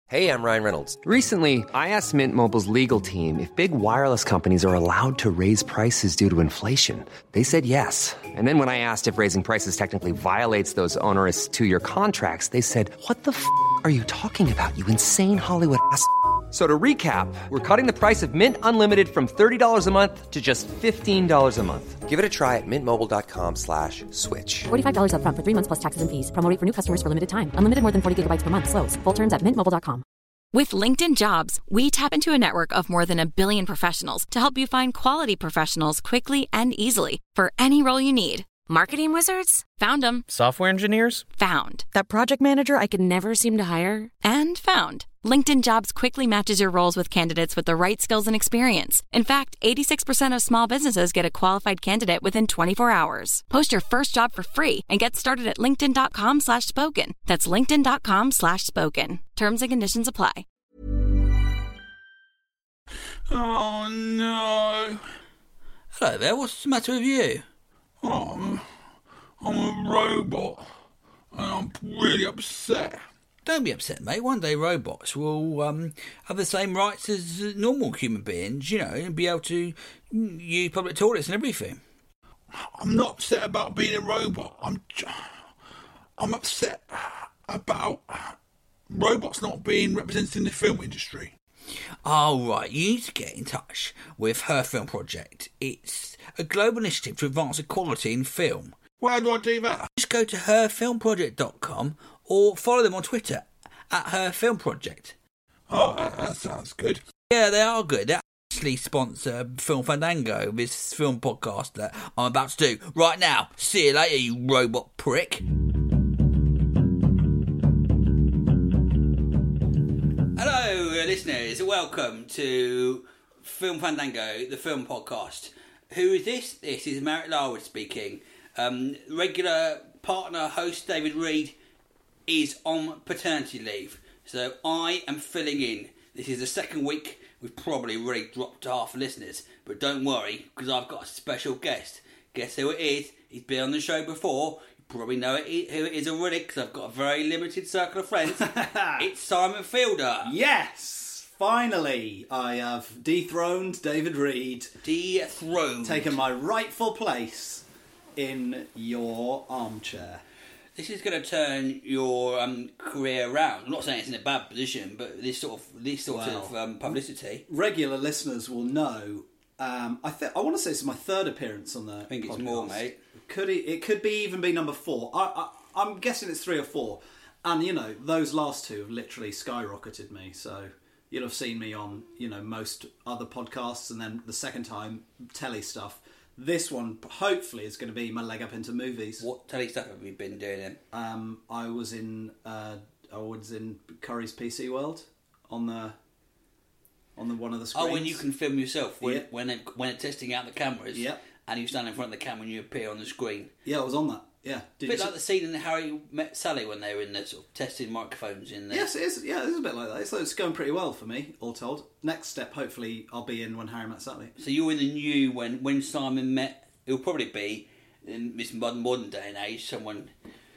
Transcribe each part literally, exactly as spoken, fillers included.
Hey, I'm Ryan Reynolds. Recently, I asked Mint Mobile's legal team if big wireless companies are allowed to raise prices due to inflation. They said yes. And then when I asked if raising prices technically violates those onerous two-year contracts, they said, what the f*** are you talking about, you insane Hollywood ass f- So to recap, we're cutting the price of Mint Unlimited from thirty dollars a month to just fifteen dollars a month. Give it a try at mintmobile.com slash switch. forty-five dollars up front for three months plus taxes and fees. Promo rate for new customers for limited time. Unlimited more than forty gigabytes per month. Slows full terms at mint mobile dot com. With LinkedIn Jobs, we tap into a network of more than a billion professionals to help you find quality professionals quickly and easily for any role you need. Marketing wizards? Found them. Software engineers? Found. That project manager I could never seem to hire? And found. LinkedIn Jobs quickly matches your roles with candidates with the right skills and experience. In fact, eighty-six percent of small businesses get a qualified candidate within twenty-four hours. Post your first job for free and get started at linkedin.com slash spoken. That's linkedin.com slash spoken. Terms and conditions apply. Oh, no. Hello there, what's the matter with you? Oh, I'm, I'm a robot, and I'm really upset. Don't be upset, mate. One day robots will um, have the same rights as normal human beings, you know, and be able to use public toilets and everything. I'm not upset about being a robot. I'm, I'm upset about robots not being represented in the film industry. Oh, right. You need to get in touch with Her Film Project. It's a global initiative to advance equality in film. Where do I do that? Just go to her film project dot com or follow them on Twitter at Her Film Project. Oh, that sounds good. Yeah, they are good. They actually sponsor Film Fandango, this film podcast that I'm about to do right now. See you later, you robot prick. Hello, listeners. Welcome to Film Fandango, the film podcast. Who is this? This is Merritt Larwood speaking. Um, regular partner host David Reed is on paternity leave, so I am filling in. This is the second week. We've probably already dropped half the listeners, but don't worry, because I've got a special guest. Guess who it is? He's been on the show before. You probably know it, who it is already, because I've got a very limited circle of friends. It's Simon Fielder. Yes! Finally, I have dethroned David Reed. Dethroned. Taken my rightful place in your armchair. This is going to turn your um, career around. I'm not saying it's in a bad position, but this sort of this sort well, of um, publicity. Regular listeners will know. Um, I th- I want to say it's my third appearance on the. I think it's podcast. more, mate. Could it? It could be even be number four. I, I I'm guessing it's three or four. And you know, those last two have literally skyrocketed me. So you'll have seen me on you know most other podcasts, and then the second time telly stuff. This one, hopefully, is going to be my leg up into movies. What telly stuff have you been doing then? Um, I was in, uh, I was in Curry's P C World on the, on the one of the screens. Oh, when you can film yourself when yeah. when it, when it's testing out the cameras. Yeah. And you stand in front of the camera and you appear on the screen. Yeah, I was on that. Yeah. Did a bit like see- the scene in Harry Met Sally when they were in the sort of testing microphones in there. Yes, it is. Yeah, it is a bit like that. So it's going pretty well for me, all told. Next step, hopefully, I'll be in When Harry Met Sally. So you're in the new when when Simon met. It'll probably be in this modern modern day and age. Someone.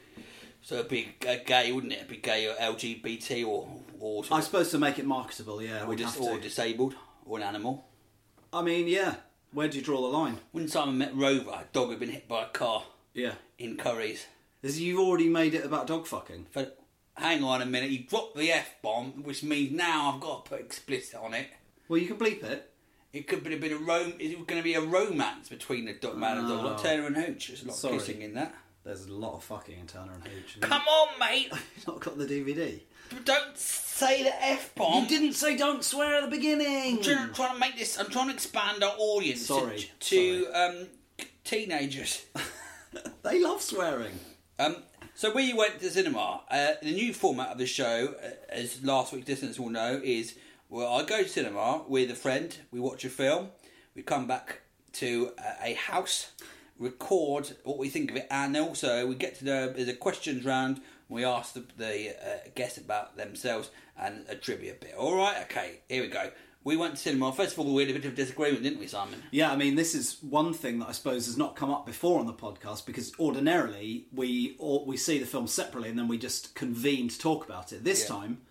So it'd be a gay, wouldn't it? It'd be gay or L G B T or or. I suppose to make it marketable, yeah. Or just or disabled or an animal. I mean, yeah. Where do you draw the line? When Simon met Rover, a dog had been hit by a car. Yeah. In Curry's. Is you've already made it about dog fucking? But hang on a minute, you dropped the F-bomb, which means now I've got to put explicit on it. Well, you can bleep it. It could have been a rom- Is it going to be a romance between the dog man and dog? Like Turner and Hooch. There's a lot Sorry. of kissing in that. There's a lot of fucking in Turner and Hooch. Come on, mate! You've not got the D V D. Don't say the F-bomb. You didn't say don't swear at the beginning. I'm trying, trying to make this. I'm trying to expand our audience Sorry. to, to Sorry. Um, teenagers. They love swearing. Um, so we went to the cinema. Uh, the new format of the show, uh, as last week's listeners will know, is well, I go to cinema with a friend. We watch a film. We come back to a, a house, record what we think of it, and also we get to the there's a questions round. We ask the, the uh, guests about themselves and a trivia bit. All right, okay, here we go. We went to cinema. First of all, we had a bit of disagreement, didn't we, Simon? Yeah, I mean, this is one thing that I suppose has not come up before on the podcast, because ordinarily we all, we see the film separately and then we just convene to talk about it. This Yeah. time,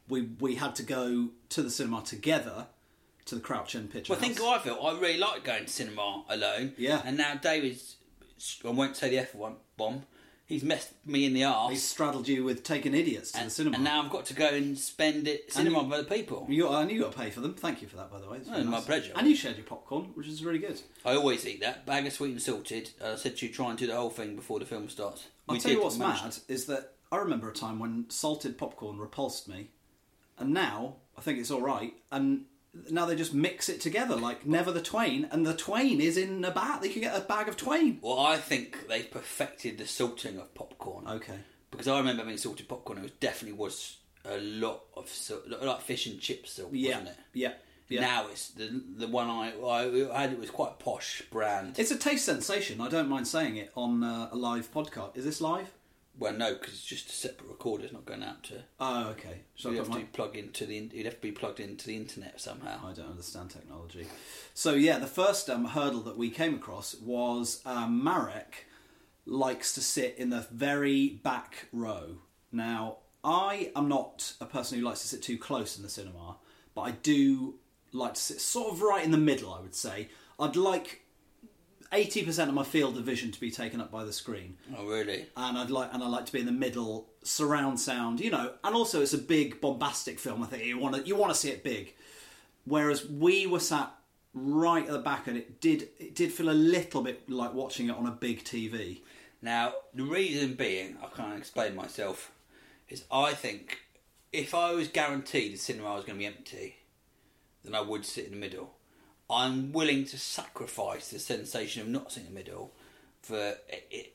we we had to go to the cinema together to the Crouch End Picture Well, I think House. I felt I really like going to cinema alone. Yeah. And now David's, I won't say the F one bomb. He's messed me in the arse. He straddled you with taking idiots to and, the cinema. and now I've got to go and spend it cinema with other people. You, and you got to pay for them. Thank you for that, by the way. It's Oh, very my nice. pleasure. And you shared your popcorn, which is really good. I always eat that bag of sweet and salted. Uh, I said to you, try and do the whole thing before the film starts. I'll We tell you did what's manage- mad is that I remember a time when salted popcorn repulsed me, and now I think it's all right. And now they just mix it together like never the twain, and the twain is in a bag. You can get a bag of twain. Well, I think they've perfected the salting of popcorn. Okay. Because I remember having salted popcorn. It was definitely was a lot of salt, like fish and chips salt, Yeah. wasn't it? Yeah. Yeah. Now it's the the one I, I had. It was quite a posh brand. It's a taste sensation. I don't mind saying it on uh, a live podcast. Is this live? Well, no, because it's just a separate recorder. It's not going out to. Oh, okay. So I you put have my- to plug into the. You'd have to be plugged into the internet somehow. I don't understand technology. So yeah, the first um, hurdle that we came across was um, Marek likes to sit in the very back row. Now, I am not a person who likes to sit too close in the cinema, but I do like to sit sort of right in the middle, I would say. I'd like eighty percent of my field of vision to be taken up by the screen. Oh, really? And I'd like, and I like to be in the middle, surround sound, you know. And also, it's a big, bombastic film. I think you want to, you want to see it big. Whereas we were sat right at the back, and it did, it did feel a little bit like watching it on a big T V. Now, the reason being, I can't explain myself, is I think if I was guaranteed the cinema was going to be empty, then I would sit in the middle. I'm willing to sacrifice the sensation of not sitting in the middle for it,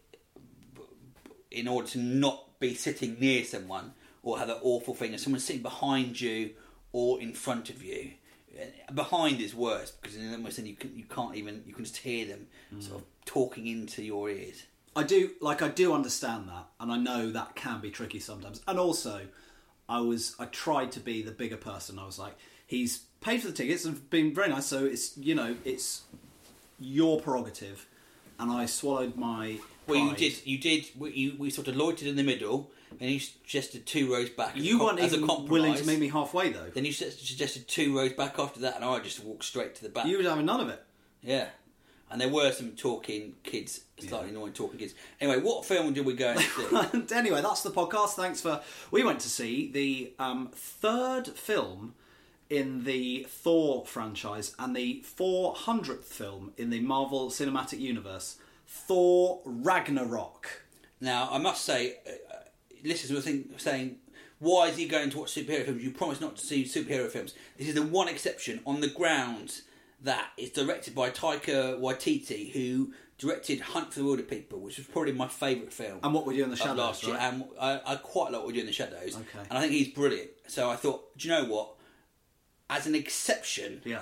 in order to not be sitting near someone or have that awful thing of someone sitting behind you or in front of you. Behind is worse because in almost then you can, you can't even you can just hear them mm. sort of talking into your ears. I do like I do understand that, and I know that can be tricky sometimes. And also, I was I tried to be the bigger person. I was like, he's paid for the tickets and been very nice, so it's you know it's your prerogative. And I swallowed my Well, you pride. did. You did. We, you, we sort of loitered in the middle, and you suggested two rows back. as You a com- weren't as a even compromise. willing to meet me halfway though. Then you su- suggested two rows back after that, and I just walked straight to the back. You were having none of it. Yeah, and there were some talking kids, slightly annoying talking kids. Anyway, what film did we go and see? Anyway, that's the podcast. Thanks for. We went to see the um, third film in the Thor franchise and the four hundredth film in the Marvel Cinematic Universe, Thor Ragnarok. Now, I must say, uh, listeners were think, saying, why is he going to watch superhero films? You promised not to see superhero films. This is the one exception on the grounds that it's directed by Taika Waititi, who directed Hunt for the Wilder People, which was probably my favourite film. And What We Do in the of Shadows, last year. right? And I, I quite like What We Do in the Shadows. Okay. And I think he's brilliant. So I thought, do you know what? As an exception, Yeah.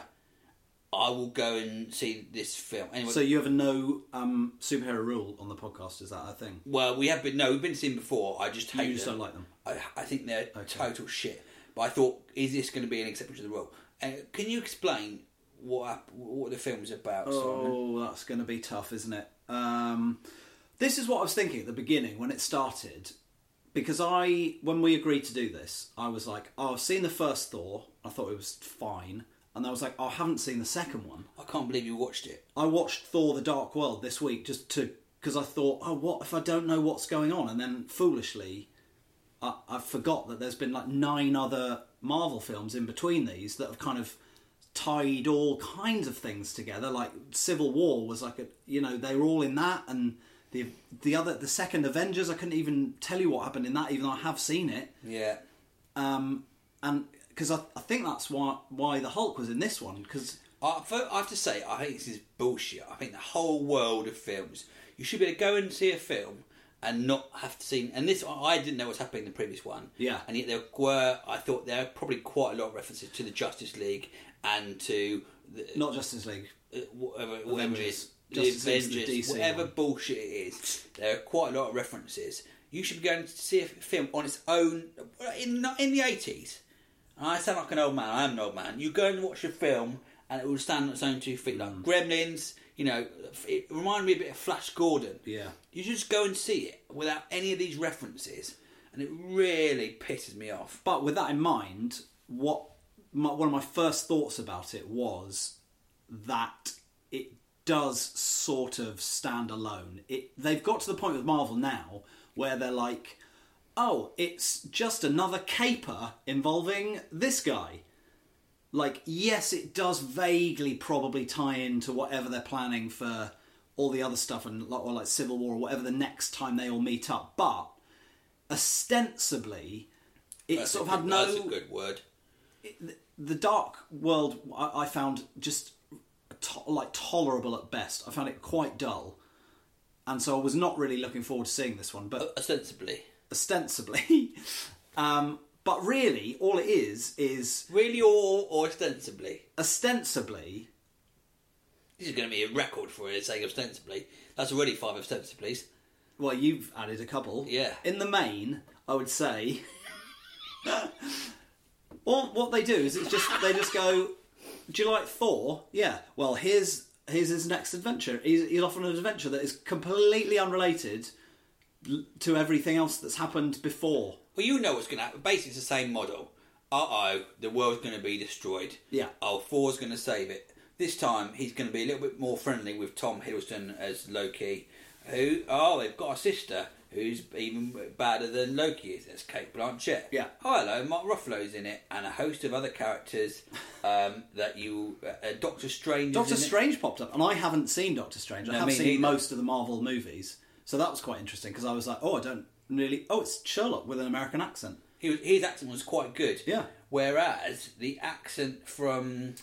I will go and see this film. Anyway, So you have a no um, superhero rule on the podcast? Is that a thing? well, we have been no, we've been seen before. I just hate You just them. don't like them. I, I think they're total shit. But I thought, is this going to be an exception to the rule? Uh, can you explain what hap- what the film's about, Simon? Oh, that's going to be tough, isn't it? Um, this is what I was thinking at the beginning when it started. Because I, when we agreed to do this, I was like, oh, I've seen the first Thor. I thought it was fine. And I was like, oh, I haven't seen the second one. I can't believe you watched it. I watched Thor The Dark World this week just to, because I thought, oh, what if I don't know what's going on? And then foolishly, I, I forgot that there's been like nine other Marvel films in between these that have kind of tied all kinds of things together. Like Civil War was like a, you know, they were all in that, and the the other, the second Avengers, I couldn't even tell you what happened in that, even though I have seen it. Yeah. Um, and because I, I think that's why why the Hulk was in this one, because I, I have to say, I think this is bullshit. I think the whole world of films, you should be able to go and see a film and not have to see. And this, I didn't know what's happening in the previous one. Yeah. And yet there were, I thought there were probably quite a lot of references to the Justice League and to the, not Justice League. uh, whatever, whatever it is, Justice the League's the Avengers, D C whatever one. bullshit it is. There are quite a lot of references. You should be going to see a film on its own in in the eighties. And I sound like an old man. I am an old man. You go and watch a film, and it will stand on its own two feet, like Gremlins. You know, it reminded me a bit of Flash Gordon. Yeah. You just go and see it without any of these references, and it really pisses me off. But with that in mind, what my, one of my first thoughts about it was that it does sort of stand alone. It they've got to the point with Marvel now where they're like, oh, it's just another caper involving this guy. Like, yes, it does vaguely probably tie into whatever they're planning for all the other stuff, and or like Civil War or whatever the next time they all meet up. But ostensibly, it That's sort of a had good, no. That's a good word. It, the, the Dark World I, I found just to, like tolerable at best. I found it quite dull, and so I was not really looking forward to seeing this one. But ostensibly, ostensibly, um, but really, all it is is really, or or ostensibly, ostensibly. This is going to be a record for it saying ostensibly. That's already five ostensiblies. Well, you've added a couple. Yeah. In the main, I would say. Well, what they do is it's just they just go, do you like Thor? Yeah. Well, here's here's his next adventure. He's, he's off on an adventure that is completely unrelated to everything else that's happened before. Well, you know what's going to happen. Basically, it's the same model. Uh-oh, the world's going to be destroyed. Yeah. Oh, Thor's going to save it. This time, he's going to be a little bit more friendly with Tom Hiddleston as Loki. Who, oh, they've got a sister who's even badder than Loki is. That's Kate Blanchett. Yeah. Oh, hello, Mark Ruffalo's in it, and a host of other characters um, that you... Uh, Doctor Strange Doctor is in Strange it. popped up, and I haven't seen Doctor Strange. I No, have me seen neither. most of the Marvel movies, so that was quite interesting, because I was like, oh, I don't really... Oh, it's Sherlock with an American accent. He was, his accent was quite good. Yeah. Whereas the accent from...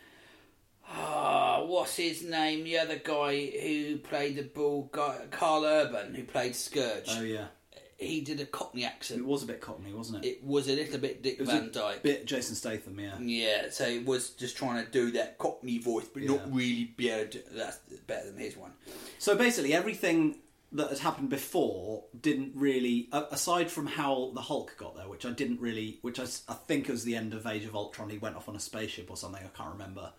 Ah, what's his name? The other guy who played the bull guy, Carl Urban, who played Scourge. Oh, yeah. He did a Cockney accent. It was a bit Cockney, wasn't it? It was a little bit Dick It was Van a Dyke. bit Jason Statham, yeah. Yeah, so it was just trying to do that Cockney voice, but Yeah. not really be able to. That's better than his one. So basically, everything that had happened before didn't really, a- aside from how the Hulk got there, which I didn't really, which I, s- I think was the end of Age of Ultron. He went off on a spaceship or something. I can't remember.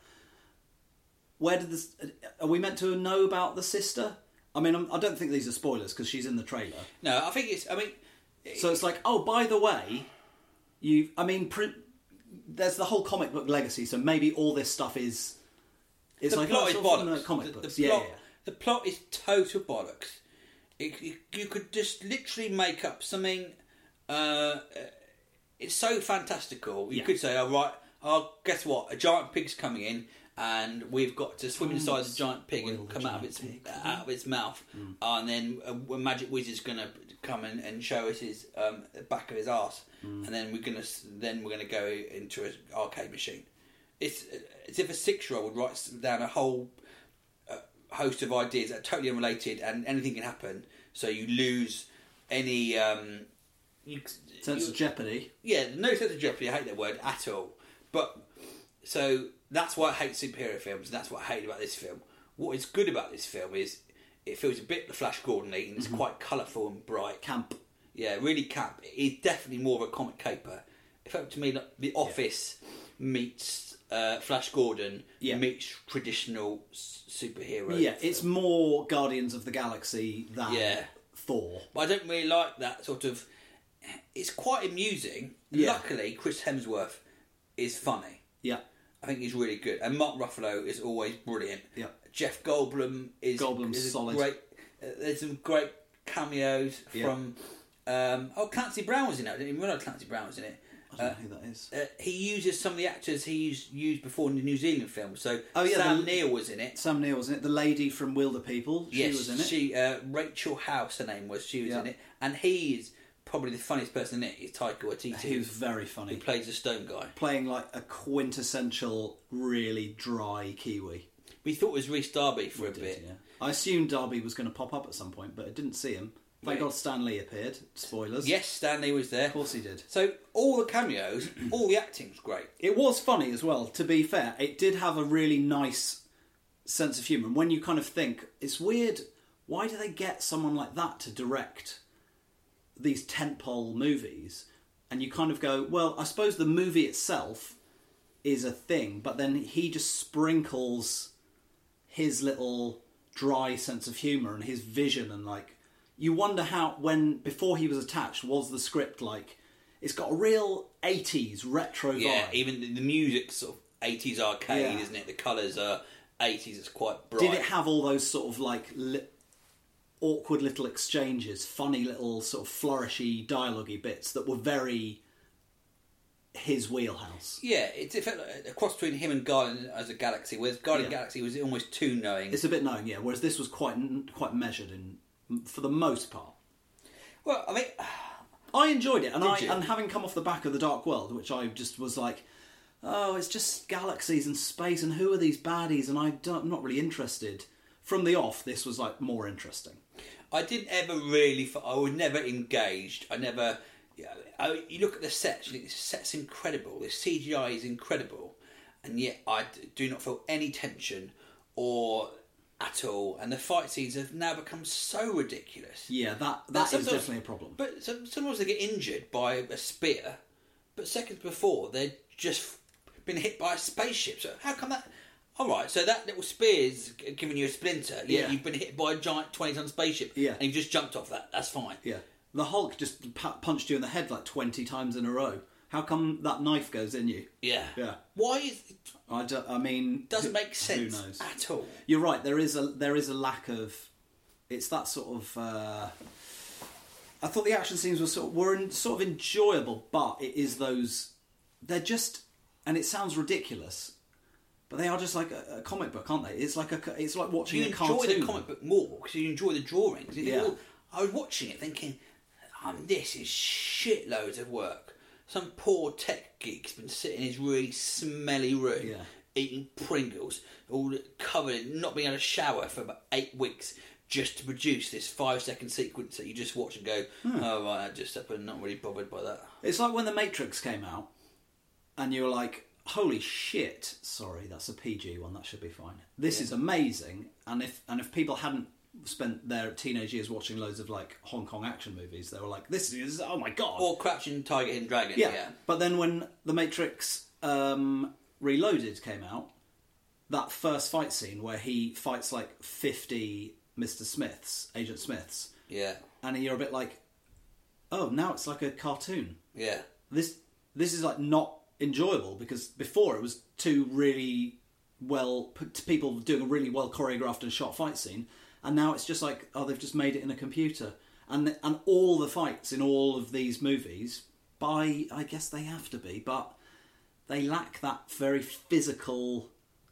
Where did this? Are we meant to know about the sister? I mean, I'm, I don't think these are spoilers because she's in the trailer. No, I think it's. I mean, So it's like, oh, by the way, you. I mean, pr- there's the whole comic book legacy. So maybe all this stuff is. It's the like plot oh, is it's all from bollocks. the comic The- the books. plot, yeah, yeah. The plot is total bollocks. It, you, you could just literally make up something. Uh, it's so fantastical. You Yeah. could say, "Oh right, oh guess what? A giant pig's coming in, and we've got to swim inside the giant pig and spoil the come out of giant its pig. out of its mouth, Mm. and then a, a magic wizard's going to come in and show us his um, the back of his arse, Mm. and then we're gonna then we're gonna go into an arcade machine." It's as if a six-year-old would write down a whole host of ideas that are totally unrelated, and anything can happen. So you lose any um, you, Sense you- of jeopardy. yeah, no sense of jeopardy. I hate that word at all. But so that's why I hate superhero films, and that's what I hate about this film. What is good about this film is it feels a bit the Flash Gordon-y, and it's quite colourful and bright. Camp. Yeah, really camp. It's definitely more of a comic caper. It felt to me like The Office meets uh, Flash Gordon Yeah. meets traditional s- superhero. Yeah, film. it's more Guardians of the Galaxy than Yeah. Thor. But I don't really like that sort of. It's quite amusing. Yeah. Luckily, Chris Hemsworth is funny. Yeah. I think he's really good, and Mark Ruffalo is always brilliant. Yeah. Jeff Goldblum is Goldblum's is a solid. Great. Uh, there's some great cameos Yeah. from. Um, oh, Clancy Brown was in it. I didn't even realise Clancy Brown was in it. I don't Uh, know who that is. Uh, he uses some of the actors he used, used before in the New Zealand film. So Oh, yeah, Sam the- Neill was in it. Sam Neill was in it. The lady from Wilder People. She yes, was in it. she uh, Rachel House, her name was. She was Yeah. in it, and he is probably the funniest person in it. Is Taika Waititi. He was very funny. Who plays the stone guy. Playing like a quintessential, really dry Kiwi. We thought it was Rhys Darby for a Did, bit. yeah. I assumed Darby was going to pop up at some point, but I didn't see him. Thank Wait. God Stan Lee appeared. Spoilers. Yes, Stanley was there. Of course he did. So all the cameos, all the acting was great. It was funny as well, to be fair. It did have a really nice sense of humour. And when you kind of think, it's weird, why do they get someone like that to direct these tentpole movies? And you kind of go, well, I suppose the movie itself is a thing, but then he just sprinkles his little dry sense of humour and his vision and like, you wonder how, when, before he was attached, was the script like, it's got a real eighties retro vibe. Yeah, even the, the music's sort of eighties arcade, Yeah. isn't it? The colours are eighties, it's quite bright. Did it have all those sort of like li- awkward little exchanges, funny little sort of flourishy dialogue-y bits that were very his wheelhouse? Yeah, it, it felt like a cross between him and Guardian as a Galaxy, whereas Guardian Yeah. Galaxy was almost too knowing. It's a bit knowing, yeah, whereas this was quite quite measured in, for the most part. Well, I mean, I enjoyed it, and Did I you? and having come off the back of The Dark World, which I just was like, oh, it's just galaxies and space, and who are these baddies? And I don't, I'm not really interested. From the off, this was like more interesting. I didn't ever really. f- I was never engaged. I never. You, know, I, you look at the sets. You think this set's incredible. The C G I is incredible, and yet I d- do not feel any tension or at all. And the fight scenes have now become so ridiculous. Yeah, that that That is sometimes- definitely a problem. But some- sometimes they get injured by a spear, but seconds before they're just been hit by a spaceship. So how come that? All right, so that little spear's giving you a splinter. Yeah, Yeah. you've been hit by a giant twenty-ton spaceship. Yeah. and you've just jumped off that. That's fine. Yeah, the Hulk just pu- punched you in the head like twenty times in a row. How come that knife goes in you? Yeah. Yeah. Why is it I, don't, I mean, doesn't who- make sense Who knows? at all? You're right. There is a there is a lack of. It's that sort of. Uh, I thought the action scenes were sort of, were in, sort of enjoyable, but it is those. They're just, and it sounds ridiculous, but they are just like a, a comic book, aren't they? It's like a. It's like watching You a enjoy cartoon. the comic book more because you enjoy the drawings. You think, Yeah. "Oh," I was watching it thinking, um, this is shitloads of work. Some poor tech geek's been sitting in his really smelly room Yeah. eating Pringles, all covered in not being able to shower for about eight weeks just to produce this five second sequence that you just watch and go, Hmm. oh, right, I just I'm not really bothered by that. It's like when The Matrix came out, and you were like, "Holy shit!" Sorry, that's a P G one. That should be fine. This is amazing. And if and if people hadn't spent their teenage years watching loads of like Hong Kong action movies, they were like, "This is oh my god!" Or Crouching Tiger, Hidden Dragon. yeah. yeah. But then when The Matrix um, Reloaded came out, that first fight scene where he fights like fifty Mister Smiths, Agent Smiths, Yeah. and you're a bit like, "Oh, now it's like a cartoon." Yeah. This this is like not enjoyable because before it was two really well p- people doing a really well choreographed and shot fight scene, and now it's just like, oh, they've just made it in a computer, and and all the fights in all of these movies, by I guess they have to be, but they lack that very physical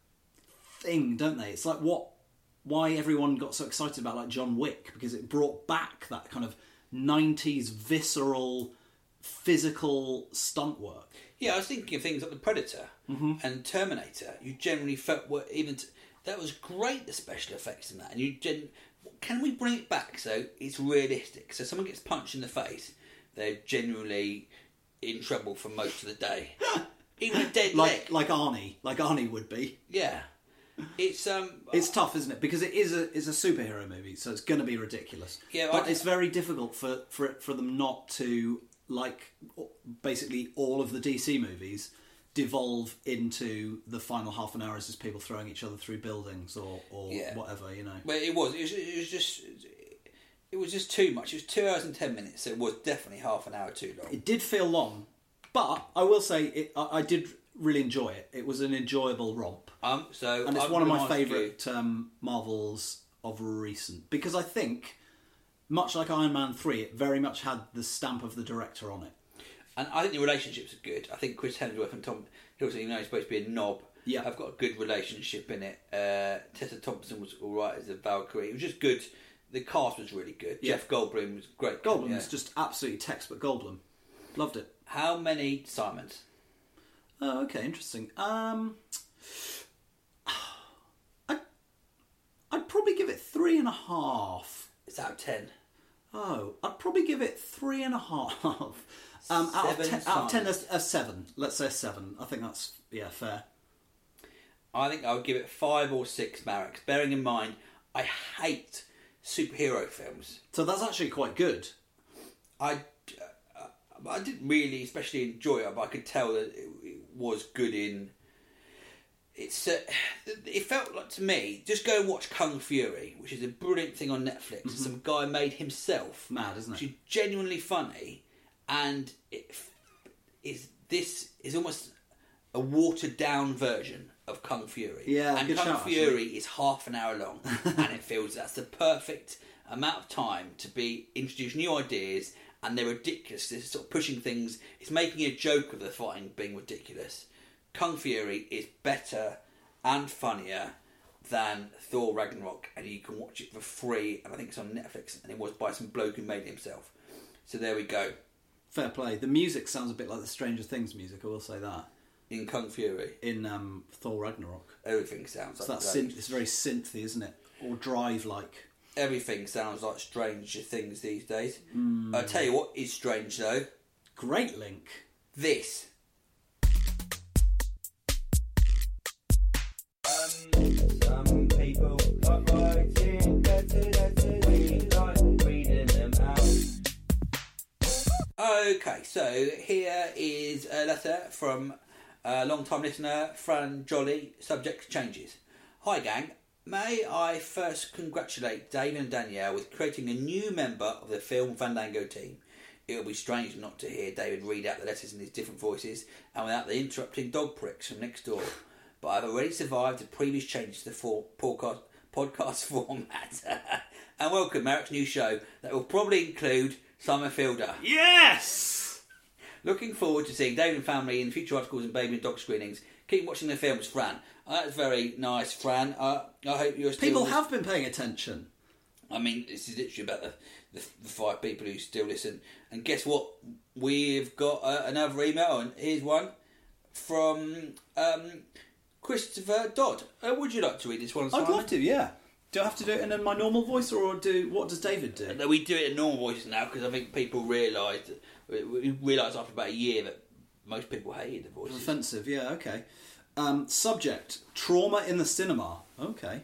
thing, don't they? It's like what why everyone got so excited about like John Wick, because it brought back that kind of nineties visceral physical stunt work. Yeah, I was thinking of things like The Predator Mm-hmm. and Terminator. You generally felt were even t- that was great, the special effects in that. And you gen- can we bring it back so it's realistic? So someone gets punched in the face, they're generally in trouble for most of the day. Even a dead Like leg. like Arnie, like Arnie would be. Yeah, it's um, It's tough, isn't it? Because it is a it's a superhero movie, so it's going to be ridiculous. Yeah, but I- it's very difficult for for it, for them not to, like basically all of the D C movies, devolve into the final half an hour as just people throwing each other through buildings or or Yeah. whatever, you know. But it was, it was, it was just, it was just too much. It was two hours and ten minutes. So it was definitely half an hour too long. It did feel long, but I will say it, I, I did really enjoy it. It was an enjoyable romp. Um, so And it's I'm one of gonna my ask you- favourite um, Marvels of recent. Because I think, much like Iron Man three, it very much had the stamp of the director on it. And I think the relationships are good. I think Chris Hemsworth and Tom Hiddleston, even though he's supposed to be a knob, Yeah. have got a good relationship in it. Uh, Tessa Thompson was all right as a Valkyrie. It was just good. The cast was really good. Yeah. Jeff Goldblum was great. Goldblum Yeah. is just absolutely textbook Goldblum. Loved it. How many Simons? Oh, okay, interesting. Um, I, I'd probably give it three and a half. It's out of ten. Oh, I'd probably give it three and a half. Um, out, of Seven ten, out of ten, a, Simons. a seven. Let's say a seven. I think that's yeah fair. I think I would give it five or six Mareks. Bearing in mind, I hate superhero films. So that's actually quite good. I, uh, I didn't really especially enjoy it, but I could tell that it, it was good in it's uh, it felt like to me, just go and watch Kung Fury, which is a brilliant thing on Netflix. Mm-hmm. Some guy made himself. Mad, isn't it? Which is genuinely funny, and it is this is almost a watered down version of Kung Fury. Yeah, and good Kung shout, Fury actually. is half an hour long, and it feels that's the perfect amount of time to be introduce new ideas, and they're ridiculous. It's sort of pushing things. It's making a joke of the fighting being ridiculous. Kung Fury is better and funnier than Thor Ragnarok, and you can watch it for free, and I think it's on Netflix, and it was by some bloke who made it himself. So there we go. Fair play. The music sounds a bit like the Stranger Things music, I will say that. In Kung Fury. In um, Thor Ragnarok. Everything sounds it's like that synth, It's very synthy, isn't it? Or drive-like. Everything sounds like Stranger Things these days. Mm. I'll tell you what is strange, though. Great link. This. Some people like writing letters, letters, we like reading them out. Okay, so here is a letter from a long-time listener, Fran Jolly, subject changes. Hi gang, may I first congratulate Dave and Danielle with creating a new member of the Film Fandango team. It will be strange not to hear David read out the letters in his different voices and without the interrupting dog pricks from next door. But I've already survived the previous changes to the for- podcast, podcast format. And welcome Merrick's new show that will probably include Simon Fielder. Yes! Looking forward to seeing David and family in future articles and baby and dog screenings. Keep watching the films, Fran. Oh, that's very nice, Fran. Uh, I hope you're still... People have been paying attention. I mean, this is literally about the, the, the five people who still listen. And guess what? We've got uh, another email, and here's one from um, Christopher Dodd. Uh, would you like to read this one, Simon? I'd love to, yeah. Do I have to do it in my normal voice, or do what does David do? No, we do it in normal voices now because I think people realise we realise after about a year that most people hated the voices. Offensive, yeah, okay. Um, subject: trauma in the cinema. Okay.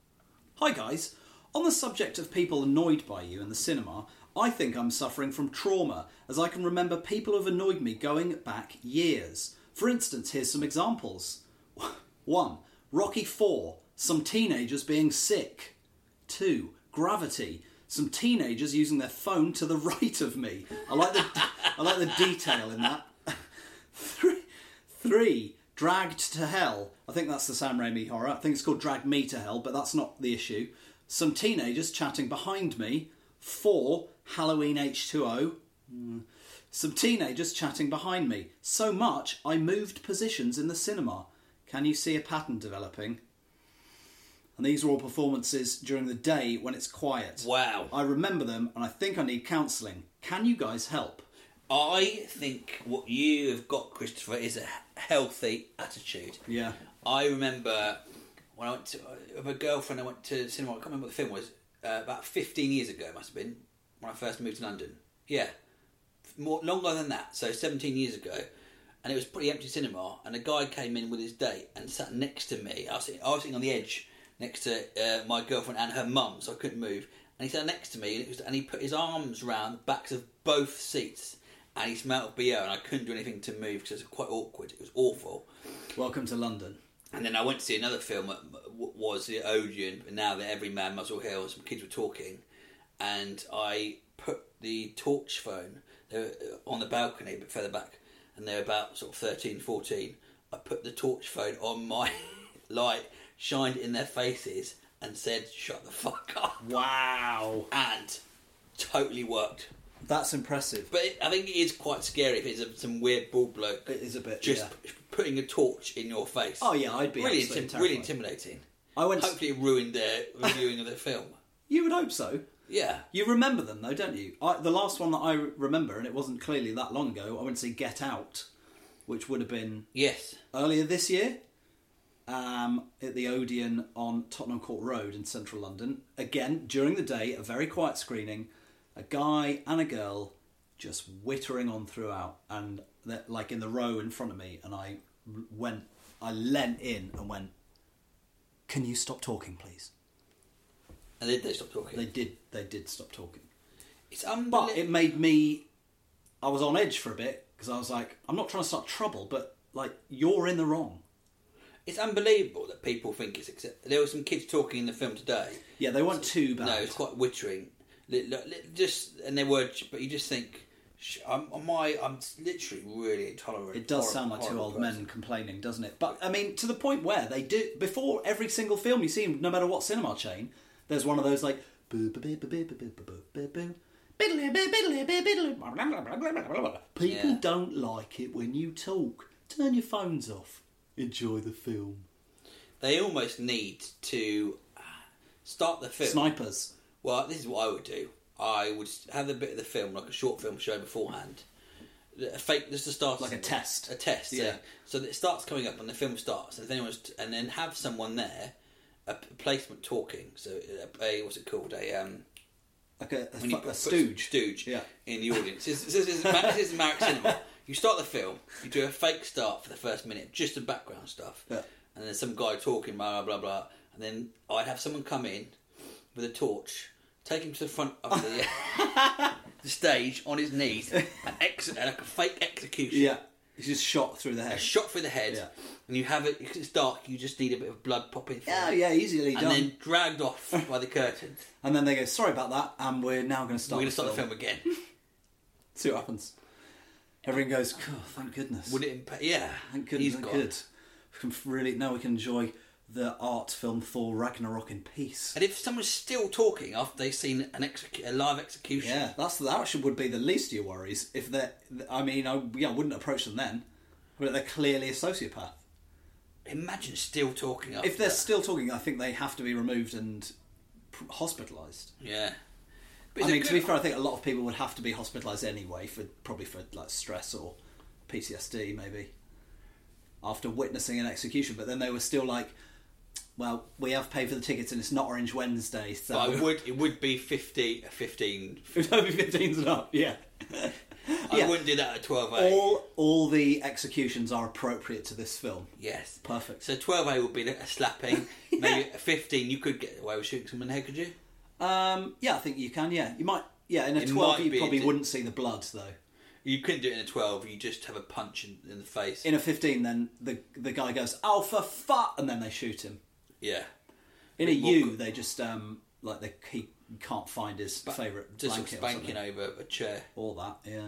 Hi guys. On the subject of people annoyed by you in the cinema, I think I'm suffering from trauma, as I can remember people who have annoyed me going back years. For instance, here's some examples. One, Rocky Four. Some teenagers being sick. Two, Gravity. Some teenagers using their phone to the right of me. I like the I like the detail in that. Three, three, Dragged to Hell. I think that's the Sam Raimi horror. I think it's called Drag Me to Hell, but that's not the issue. Some teenagers chatting behind me. Four, Halloween H two O. Mm. Some teenagers chatting behind me. So much I moved positions in the cinema. Can you see a pattern developing? And these are all performances during the day when it's quiet. Wow. I remember them and I think I need counselling. Can you guys help? I think what you have got, Christopher, is a healthy attitude. Yeah. I remember when I went to, with a girlfriend, I went to the cinema, I can't remember what the film was, uh, about fifteen years ago it must have been, when I first moved to London. Yeah. More longer than that, so seventeen years ago. And it was a pretty empty cinema, and a guy came in with his date and sat next to me. I was sitting, I was sitting on the edge next to uh, my girlfriend and her mum, so I couldn't move. And he sat next to me, and, it was, and he put his arms round the backs of both seats, and he smelled of B O, and I couldn't do anything to move because it was quite awkward. It was awful. Welcome to London. And then I went to see another film that was the Odeon, but now that Every Man Muscle Hill, some kids were talking, and I put the torch phone on the balcony, but further back, and they're about sort of thirteen, fourteen. I put the torch phone on my light, shined it in their faces, and said, "Shut the fuck up." Wow. And totally worked. That's impressive. But it, I think it is quite scary if it's a, some weird bald bloke. It is a bit, just yeah. p- putting a torch in your face. Oh yeah, I'd be really, absolutely intim- terrified. really intimidating. I went. Hopefully, it ruined their reviewing of the film. You would hope so. Yeah. You remember them though, don't you? I, the last one that I remember, and it wasn't clearly that long ago, I went to see Get Out, which would have been Yes. earlier this year, um, at the Odeon on Tottenham Court Road in central London. Again, during the day, a very quiet screening, a guy and a girl just whittering on throughout, and they're, like in the row in front of me, and I went, I leant in and went, "Can you stop talking, please?" And then they stopped talking. They did. They did stop talking. It's But unbelievable. it made me... I was on edge for a bit, because I was like, I'm not trying to start trouble, but, like, you're in the wrong. It's unbelievable that people think it's accept. There were some kids talking in the film today. Yeah, they weren't too bad. No, it's quite wittering. Li- li- li- Just and they were, but you just think, sh- I'm, I'm my, I'm literally really intolerant. It does horrible, sound like two horrible old person. men complaining, doesn't it? But I mean, to the point where they do before every single film you see, no matter what cinema chain, there's one of those like boo boo boo boo boo boo boo boo boo. People Yeah. don't like it when you talk. Turn your phones off. Enjoy the film. They almost need to start the film. Snipers. Well, this is what I would do. I would have a bit of the film, like a short film show beforehand. A fake, just to start Like a test. A test, Yeah. yeah. So that it starts coming up and the film starts, and if anyone's, t- and then have someone there, a p- placement talking. So a, a what's it called? A um. Like a, a, when you fu- a put stooge. stooge Yeah. in the audience. This, this, is Mar- this is Marriott Cinema. You start the film, you do a fake start for the first minute, just the background stuff, Yeah. and then some guy talking, blah, blah, blah, blah, and then I'd have someone come in with a torch, take him to the front of the, the stage on his knees, and ex- like a fake execution. Yeah. He's just shot through the A head. shot through the head, Yeah. and you have it, because it's dark, you just need a bit of blood popping through. Yeah, yeah, easily And done. then dragged off by the curtains. And then they go, sorry about that, and we're now going to We're start going to the start the film. film again. See what happens. Everyone goes, oh, thank goodness. Would it impact? Yeah. Thank goodness, He's thank got- good. We can really, now we can enjoy the art film Thor Ragnarok in peace. And if someone's still talking after they've seen an execu- a live execution, Yeah, that's that actually would be the least of your worries. If they're, I mean, I, yeah, I wouldn't approach them then. But they're clearly a sociopath. imagine still talking after If they're that. still talking, I think they have to be removed and pr- hospitalised. Yeah. I it's a mean, good- to be fair, I think a lot of people would have to be hospitalised anyway, for probably for like stress or P T S D, maybe, after witnessing an execution. But then they were still like, "Well, we have paid for the tickets, and it's not Orange Wednesday, so But it would it would be fifty, fifteen. it would be fifteens and up." Yeah, I Yeah. wouldn't do that at twelve A. all all the executions are appropriate to this film. Yes. Perfect. So twelve A would be a slapping. Maybe a fifteen, you could get away with shooting someone in the head, could you? Um, yeah, I think you can. Yeah, you might. Yeah, in a It twelve, might you be probably a- wouldn't see the blood though. You couldn't do it in a twelve. You just have a punch in, in the face. In a fifteen, then the the guy goes, "Oh, for fuck," and then they shoot him. yeah. In a More U, co- they just um like they he can't find his favourite Just blanket or spanking something. over a chair. All that, yeah.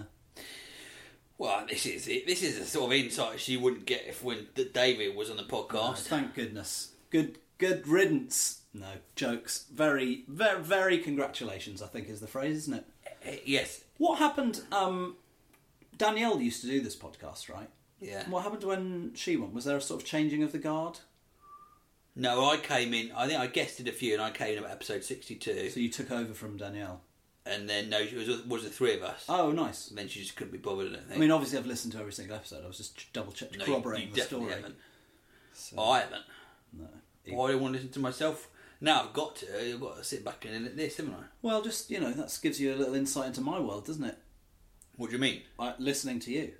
Well, this is it. This is a sort of insight she wouldn't get if when D- David was on the Oh, podcast. thank goodness. Good good riddance. No jokes. Very very very congratulations. I think is the phrase, isn't it? Uh, yes. What happened? Um, Danielle used to do this podcast, right? Yeah. What happened when she went? Was there a sort of changing of the guard? No, I came in. I think I guested a few, and I came in at episode sixty-two. So you took over from Danielle. And then no, it was was the three of us. Oh, nice. And then she just couldn't be bothered. I don't think. I mean, obviously, I've listened to every single episode. I was just double checking, no, you, corroborating you the definitely story. haven't. So, Oh, I haven't. no. Why do I want to listen to myself? Now I've got to. I've got to sit back and edit this, haven't I? Well, just you know, that gives you a little insight into my world, doesn't it? What do you mean? I, listening to you.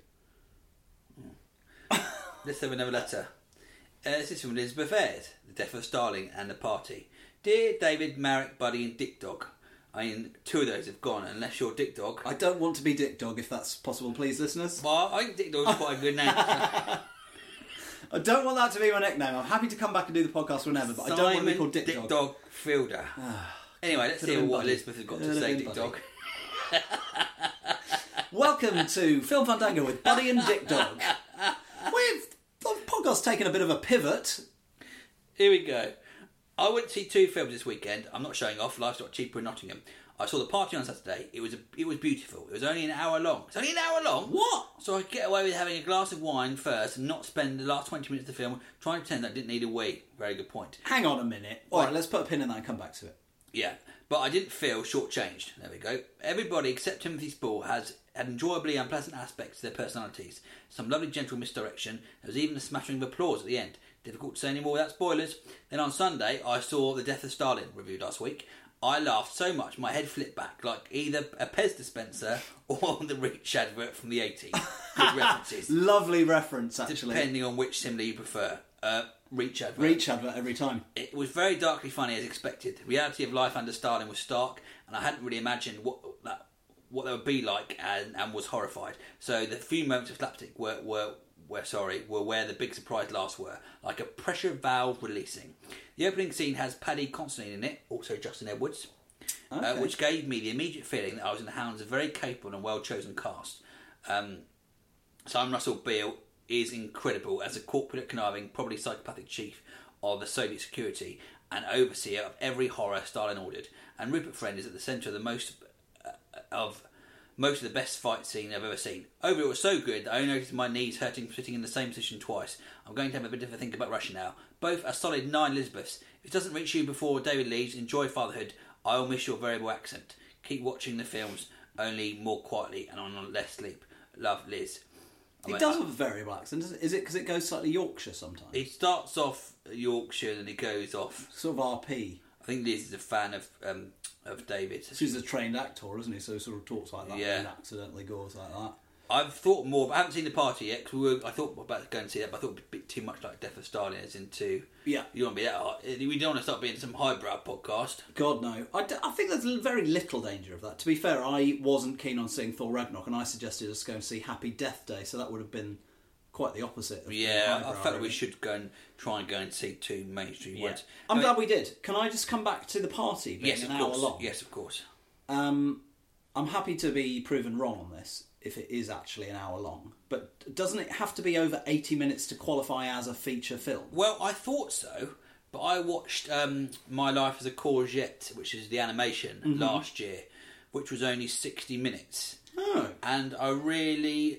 Let's have another letter. Uh, this is from Elizabeth Ayres, The Death of Starling and the Party. Dear David, Marek, Buddy and Dick Dog. I mean, two of those have gone, unless you're Dick Dog. I don't want to be Dick Dog, if that's possible, please, listeners. Well, I think Dick Dog's quite a good name. I don't want that to be my nickname. I'm happy to come back and do the podcast whenever, but I don't want to be Simon called Dick, Dick Dog. Fielder. anyway, let's Could hear have been what Buddy. Elizabeth has got Could to have say, been Dick Buddy. Dog. Welcome to Film Fandango with Buddy and Dick Dog. We've the podcast's taken a bit of a pivot. Here we go. I went to see two films this weekend. I'm not showing off. Life's got cheaper in Nottingham. I saw The Party on Saturday. It was a, it was beautiful. It was only an hour long. It's only an hour long. What? So I could get away with having a glass of wine first and not spend the last twenty minutes of the film trying to pretend that I didn't need a wee. Very good point. Hang on a minute. All right, let's put a pin in that and come back to it. Yeah, but I didn't feel shortchanged. There we go. Everybody except Timothy Spall has had enjoyably unpleasant aspects to their personalities. Some lovely gentle misdirection. There was even a smattering of applause at the end. Difficult to say any more without spoilers. Then on Sunday, I saw The Death of Stalin, reviewed last week. I laughed so much my head flipped back like either a Pez dispenser or the Reach advert from the eighties. Good references. Lovely reference, actually. Depending on which simile you prefer. Uh, Reach advert. Reach advert every time. It was very darkly funny as expected. The reality of life under Stalin was stark, and I hadn't really imagined what that what they would be like, and, and was horrified. So the few moments of slapstick were were where sorry were where the big surprise laughs were, like a pressure valve releasing. The opening scene has Paddy Considine in it, also Justin Edwards, Okay. uh, which gave me the immediate feeling that I was in the hands of a very capable and well chosen cast. Um, Simon Russell Beale is incredible as a corpulent, conniving, probably psychopathic chief of the Soviet security and overseer of every horror Stalin ordered. And Rupert Friend is at the centre of the most uh, of most of the best fight scene I've ever seen. Overall, it was so good that I noticed my knees hurting sitting in the same position twice. I'm going to have a bit of a think about Russia now. Both a solid nine Elizabeths. If it doesn't reach you before David leaves, enjoy fatherhood. I will miss your variable accent. Keep watching the films, only more quietly and on less sleep. Love, Liz. I It mean, does I- have a variable accent, doesn't it? Is it because it goes slightly Yorkshire sometimes? It starts off Yorkshire and it goes off. Sort of R P. I think Liz is a fan of um, of David. She's a trained actor, isn't he? So he sort of talks like that Yeah. and accidentally goes like that. I've thought more. I haven't seen The Party yet. Cause we were, I thought about going to see that, but I thought it would be too much like Death of Stalin as into. Yeah. You don't want to be that hard. We don't want to start being some highbrow podcast. God, no. I, d- I think there's very little danger of that. To be fair, I wasn't keen on seeing Thor Ragnarok, and I suggested us go and see Happy Death Day, so that would have been quite the opposite. Of Yeah, I highbrow, felt we really. should go and try and go and see two mainstream Yeah. ones. I'm I mean, glad we did. Can I just come back to The Party being Yes, an of hour course. long? Yes, of course. Um, I'm happy to be proven wrong on this, if it is actually an hour long. But doesn't it have to be over eighty minutes to qualify as a feature film? Well, I thought so, but I watched um, My Life as a Courgette, which is the animation, Mm-hmm. last year, which was only sixty minutes. Oh. And I really,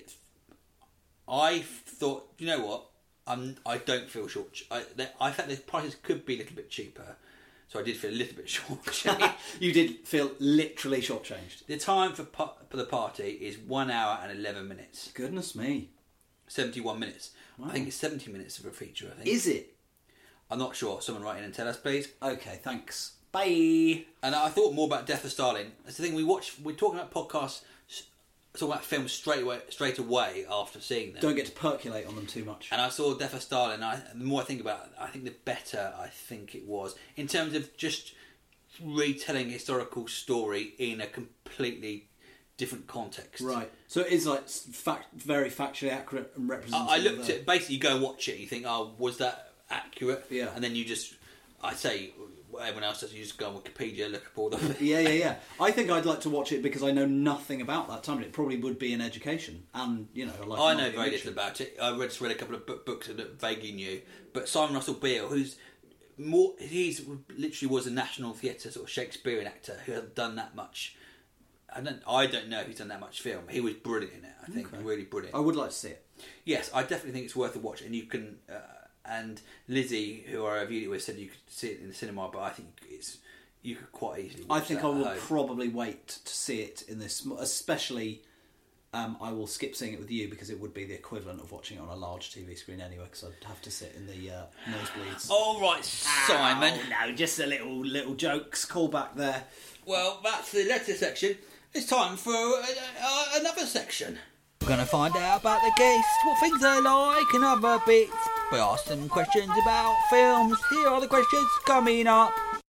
I thought, you know what, I'm, I don't feel short. I, I thought the prices could be a little bit cheaper, so I did feel a little bit short. You did feel literally shortchanged. The time for, pa- for the party is one hour and eleven minutes, Goodness me. seventy-one minutes. Wow. I think it's seventy minutes for a feature. I think. Is it? I'm not sure. Someone write in and tell us, please. Okay, thanks. Bye. And I thought more about Death of Stalin. That's the thing. We watch. We're talking about podcasts, talking about films straight away, straight away after seeing them. Don't get to percolate on them too much. And I saw Death of Stalin. I, the more I think about it, I think the better I think it was in terms of just retelling a historical story in a completely different context. Right. So it is like fact, very factually accurate and representative. I, I looked of at basically you go and watch it. And you think, oh, was that accurate? Yeah. And then you just, I say, what everyone else does. You just go on Wikipedia, look up all the. Yeah, yeah, yeah. I think I'd like to watch it because I know nothing about that time. It probably would be an education, and you know, like I know very little about it. I read, just read a couple of book, books that vaguely knew. But Simon Russell Beale, who's more, he's literally was a National Theatre sort of Shakespearean actor who hasn't done that much. I don't, I don't know if he's done that much film. He was brilliant in it. I think Okay. really brilliant. I would like to see it. Yes, I definitely think it's worth a watch, and you can. Uh, and Lizzie, who I reviewed it with, said you could see it in the cinema, but I think it's you could quite easily. Watch I think that I at will home. probably wait to see it in this, especially. Um, I will skip seeing it with you because it would be the equivalent of watching it on a large T V screen anyway. Because I'd have to sit in the uh, nosebleeds. All right, Simon. Oh, no, just a little little jokes. Call back there. Well, that's the letter section. It's time for uh, uh, another section. We're going to find out about the guests, what things they like, and other bits. We ask them questions about films. Here are the questions coming up.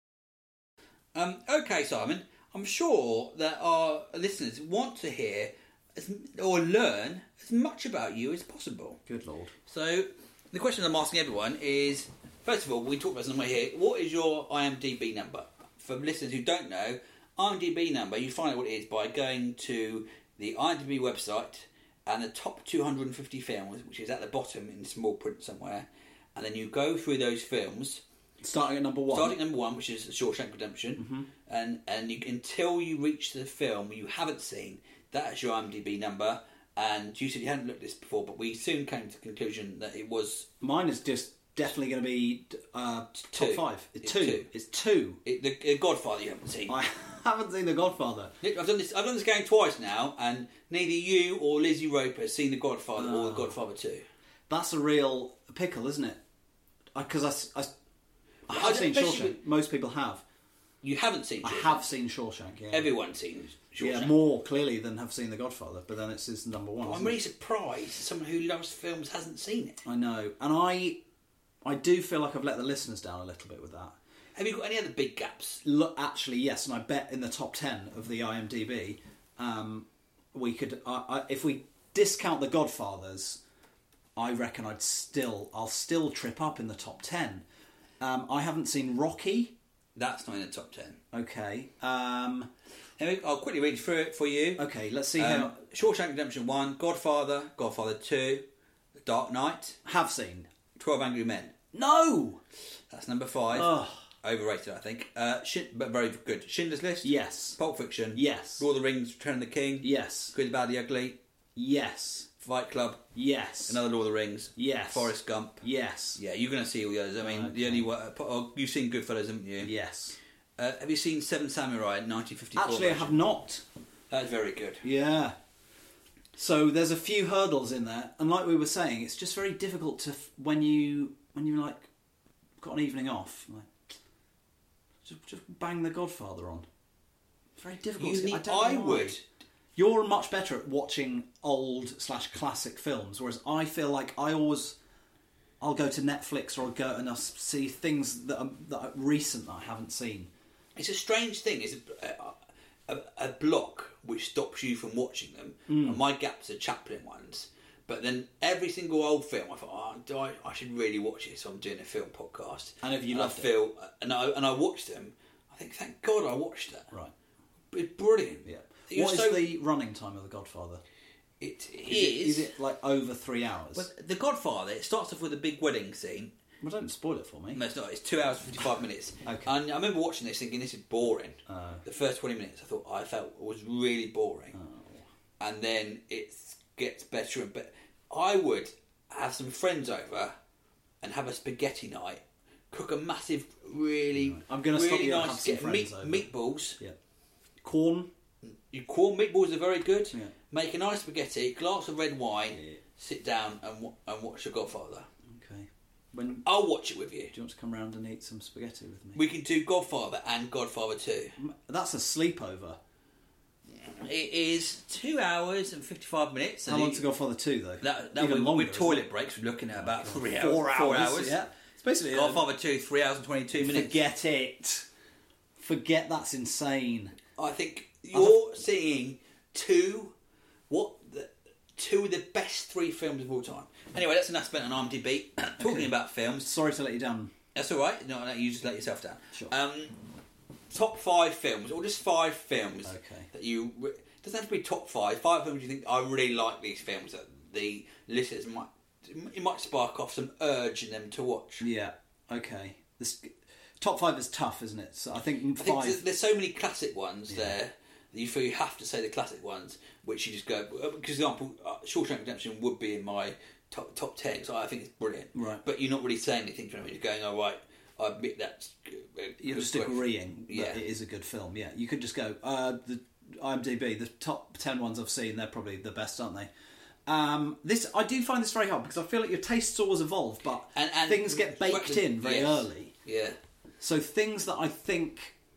Um, okay, Simon. I'm sure that our listeners want to hear as, or learn as much about you as possible. Good lord. So, the question I'm asking everyone is, first of all, we talked about somewhere here. What is your I M D B number? For listeners who don't know, I M D B number, you find out what it is by going to the I M D B website and the top two hundred fifty films, which is at the bottom in small print somewhere, and then you go through those films. Starting at number one. Starting at number one, which is Shawshank Redemption, Mm-hmm. and and you, until you reach the film you haven't seen, that is your I M D B number. And you said you hadn't looked at this before, but we soon came to the conclusion that it was Mine is just definitely going to be uh, top Two. five. It's, It's two. two. It's two. it, the, the Godfather. You haven't seen. I haven't seen The Godfather. Nick, I've done this. I've done this game twice now, and neither you or Lizzie Roper has seen The Godfather or The Godfather Two. That's a real pickle, isn't it? Because I, I, I I have seen bet you Shawshank. would- Most people have. You haven't seen. I Shawshank. have seen Shawshank. Yeah. Everyone's seen Shawshank. Yeah, more clearly than have seen The Godfather. But then it's his number one. I'm isn't really it? surprised someone who loves films hasn't seen it. I know, and I, I do feel like I've let the listeners down a little bit with that. Have you got any other big gaps? Look, actually, yes, and I bet in the top ten of the I M D B, um, we could, uh, I, if we discount The Godfathers, I reckon I'd still, I'll still trip up in the top ten. Um, I haven't seen Rocky. That's not in the top ten. Okay. Um, Anyway, I'll quickly read through it for you. okay, let's see Um, how... Shawshank Redemption one, Godfather, Godfather two, The Dark Knight, Have seen. twelve Angry Men. No! That's number five. Ugh. Overrated, I think. Uh, Shin- but very good. Schindler's List. Yes. Pulp Fiction. Yes. Lord of the Rings, Return of the King. Yes. Good, the Bad, the Ugly. Yes. Fight Club. Yes. Another Lord of the Rings. Yes. Forrest Gump. Yes. Yeah, you're going to see all the others. I mean, Okay. the only one... Oh, you've seen Goodfellas, haven't you? Yes. Uh, have you seen Seven Samurai in nineteen fifty-four? Actually, I have not. That's very good. Yeah. So there's a few hurdles in there, and like we were saying, it's just very difficult to f- when you when you like got an evening off, like just, just bang The Godfather on. It's very difficult. You to, need, I, don't I know why. would... You're much better at watching old slash classic films, whereas I feel like I always I'll go to Netflix or I'll go and I'll see things that are, that are recent that I haven't seen. It's a strange thing. It's a, a, a block which stops you from watching them. Mm. And my gaps are Chaplin ones. But then every single old film, I thought, oh, do I, I should really watch it. So I'm doing a film podcast. And have you and loved I it? feel, and I and I watched them. I think, thank God I watched that. Right. It's brilliant. Yeah. You're What is so- the running time of The Godfather? It Is, is. it, is it like over three hours? But The Godfather, it starts off with a big wedding scene. Well, don't spoil it for me. No, it's not. It's two hours and fifty-five minutes. Okay. And I remember watching this thinking, this is boring. Oh. The first twenty minutes, I thought I felt was really boring. Oh. And then it gets better and better. I would have some friends over and have a spaghetti night, cook a massive, really, I'm gonna really stop you and nice have some spaghetti- friends meat, over. meatballs. Yeah. Corn. You corn meatballs are very good. Yeah. Make a nice spaghetti, glass of red wine, Yeah. sit down and wa- and watch The Godfather. Okay. When do I'll watch it with you. you want to come round and eat some spaghetti with me? We can do Godfather and Godfather two. That's a sleepover. It is two hours and fifty-five minutes. How and long's you- The Godfather two though? That, that Even with, longer, with isn't toilet it? breaks, we're looking at about three hours. Four hours. Four hours. Yeah. It's basically. Godfather two, three hours and twenty-two minutes. Forget it. Forget that's insane. I think you're seeing two, what the, two of the best three films of all time. Anyway, that's enough spent on IMDb. Talking about films, Sorry to let you down. that's all right. No, no, you just let yourself down. Sure. Um, top five films, or just five films Okay. that you. Re- doesn't have to be top five. Five films you think I really like these films that the listeners might it might spark off some urge in them to watch. Yeah. Okay. This top five is tough, isn't it? So I think I think five. there's, there's so many classic ones there that you feel you have to say the classic ones, which you just go. For example, uh, Shawshank Redemption would be in my top top ten, so I think it's brilliant. Right. But you're not really saying anything to me. You're going, "Oh right, I admit that's." good." You're just Good. agreeing that Yeah. it is a good film. Yeah, you could just go. Uh, the IMDb, the top ten ones I've seen, they're probably the best, aren't they? Um, this I do find this very hard because I feel like your tastes always evolve, but And- and- things get baked in very yes. early. Yeah. So things that I think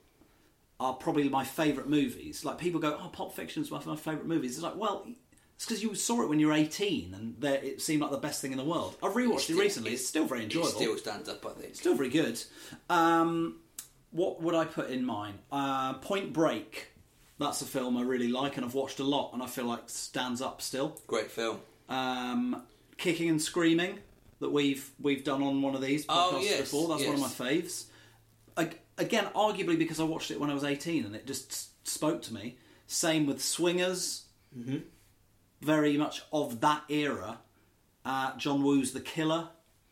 are probably my favourite movies, like people go, "Oh, Pulp Fiction's one of my favourite movies." It's like, well, it's because you saw it when you were eighteen, and there- it seemed like the best thing in the world. I've rewatched Still- it recently; it's still very enjoyable. It still stands up, I think. Still very good. Um, what would I put in mine? Uh, Point Break. That's a film I really like and I've watched a lot and I feel like stands up still. Great film. Um, Kicking and Screaming that we've we've done on one of these podcasts Oh, yes, before. That's one of my yes. faves. Ag- Again, arguably because I watched it when I was eighteen and it just s- spoke to me. Same with Swingers. Mm-hmm. Very much of that era. Uh, John Woo's The Killer.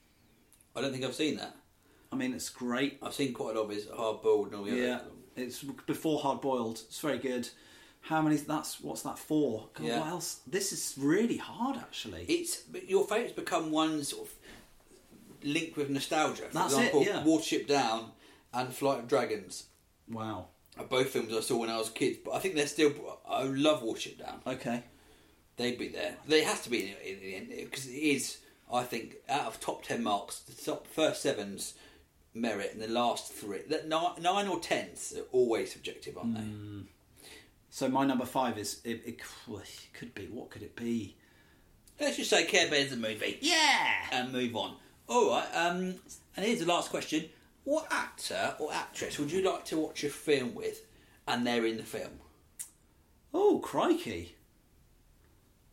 I don't think I've seen that. I mean, it's great. I've seen quite a lot of his Hard Boiled and all the Yeah, other. it's before Hard Boiled. It's very good. How many? That's what's that for? God, Yeah. what else? This is really hard, actually. It's your favourites become one sort of linked with nostalgia. For That's it, example, yeah. Watership Down and Flight of Dragons Wow. are both films I saw when I was a kid. But I think they're still. I love Watership Down. Okay. They'd be there. They have to be in, in the end because it is. I think out of top ten marks, the top first sevens merit, and the last three, that nine, nine or tens are always subjective, aren't they? So my number five is it, it, well, it could be. What could it be? Let's just say Care Bears the movie. Yeah. And move on. All right. Um, and here's the last question: what actor or actress would you like to watch a film with, and they're in the film? Oh, crikey.